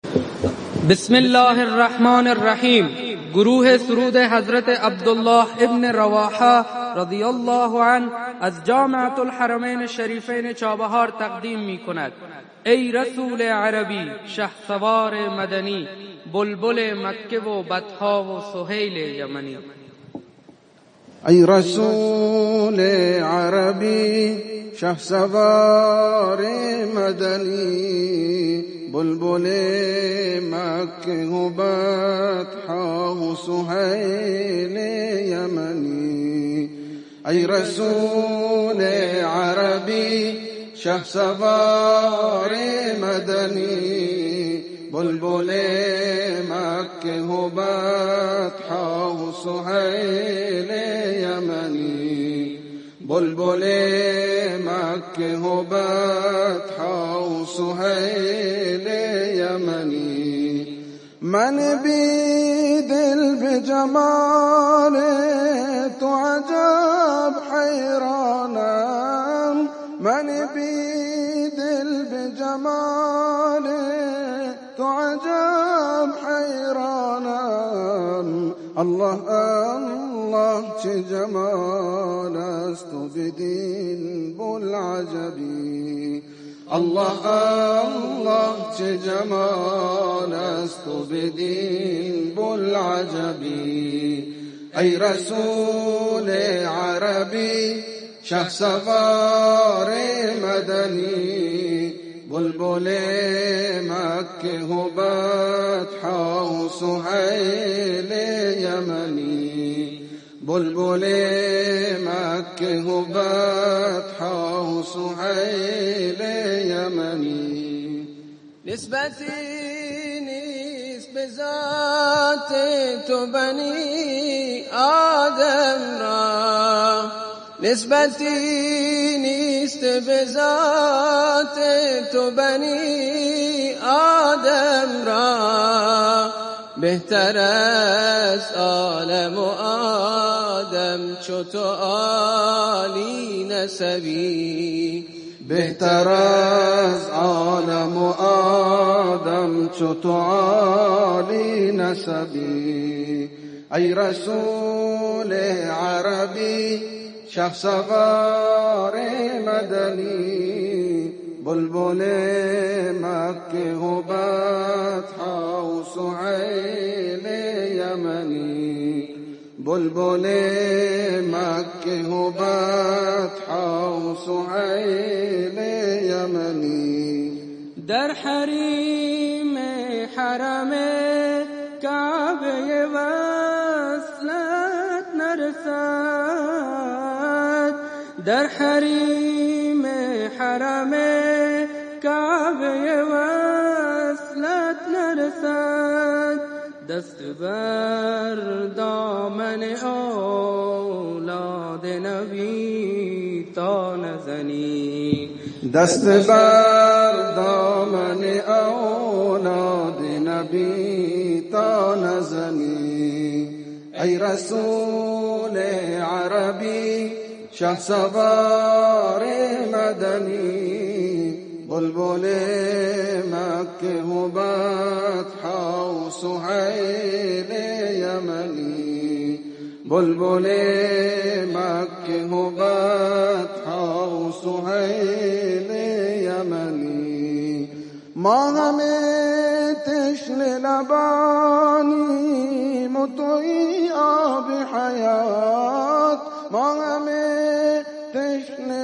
بسم الله الرحمن الرحیم. گروه سرود حضرت عبدالله ابن رواحه رضی الله عنه از جامعة الحرمین شریفین چابهار تقدیم می کند. ای رسول عربی، شهسوار مدنی، بلبل مکه و بطحا و سهیل یمنی. ای رسول عربی، شهسوار مدنی، بلبل مکه و بطحا و سهیل یمنی. ای رسول عربی، شهسوار مدنی، بلبل مکه و بطحا و سهیل یمنی. بلبل مکه و بطحا و سهیل یمنی. من بی دل به جمال تو عجب حیرانم. من بی دل به جمال تو عجب حیرانم. الله الله چه جمال است و بدین بوالعجبی. الله الله چه جمال است و بدین بوالعجبی. ای رسول عربی، شهسوار مدنی، بلبل مکه و بطحا و سهیل یمنی. بلبل مکه و بطحا و سهیل یمنی. نسبتی نیست به ذات تو بنی آدم را، نسبتی نیست به ذات تو بنی آدم را. بهتر از عالم و آدم چو تو عالی نسبی. بهتر از عالم و آدم چو تو عالی نسبی. ای رسول عربی، شهسوار مدنی، بلبل مکه و بطحا و سهیل یمنی. بلبل مکه و بطحا و سهیل یمنی. در حریم حرم کعبه وصلت نرسد. در حریم حرم کعبه وصلت نرسد. دست بر دامن اولاد نبی تا نزنی. دست بر دامن اولاد نبی تا نزنی. ای رسول عربی، شهسوار مدنی، بلبل مکه و بطحا و سهیل یمنی. بلبل مکه و بطحا و سهیل یمنی. ما همه تشنه لبانیم و تویی آب حیات. ما همه تشنه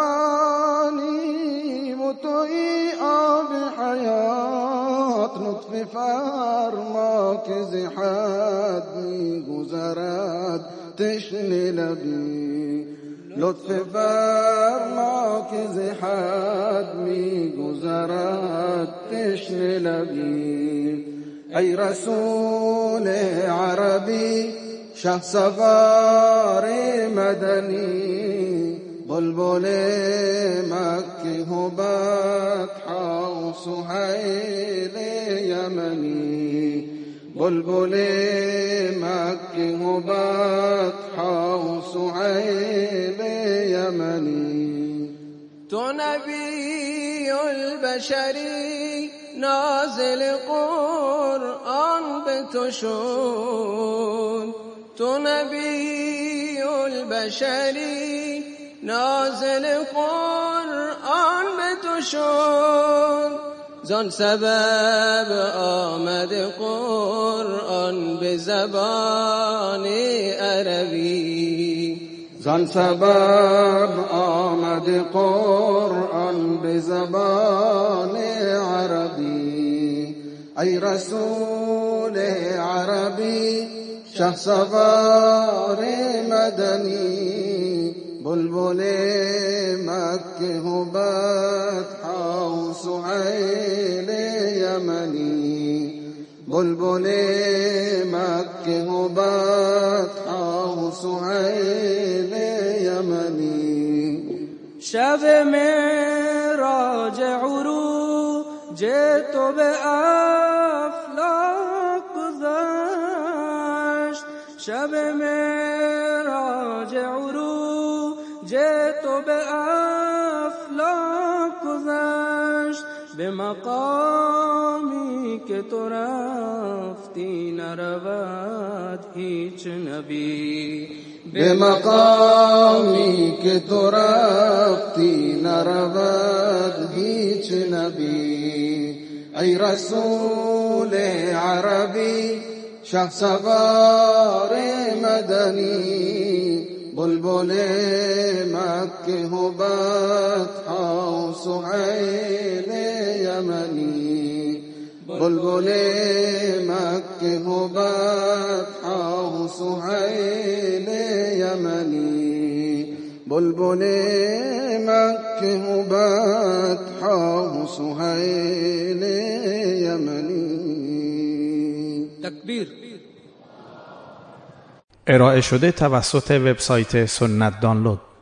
لبانیم و تویی آب حیات. لطف فرما که ز حد می‌گذرد تشنه لبی. لطف فرما که ز حد می‌گذرد تشنه لبی. ای رسول عربی، شهسوار مدنی، بلبل مکه و بطحا و سهیل یمنی. بلبل مکه و بطحا و سهیل یمنی. تو نبی البشری نازل قرآن به تو شد، تو نبی البشری نازل قرآن به تو شد، زان سبب آمد قرآن به زبان عربی، زان سبب آمد قرآن به زبان عربی. ای رسول عربی شهسوار مدنی، بلبل مکه و بطحا و سهیل یمنی، بلبل مکه و بطحا و سهیل یمنی. شب معراج عروج تو به افلاک گذشت، شب معراج عروج تو به افلاک گذشت، به مقامی که تو رفتی نرود هیچ نبی، به مقامی که تو رفتی نرود هیچ نبی. ای رسول عربی شهسوار مدنی، بلبل مکه و بطحا و سهیل یمنی، بلبل مکه و بطحا و سهیل یمنی، بلبل مکه و بطحا و سهیل یمنی. تکبیر. ارائه شده توسط وبسایت سنت دانلود.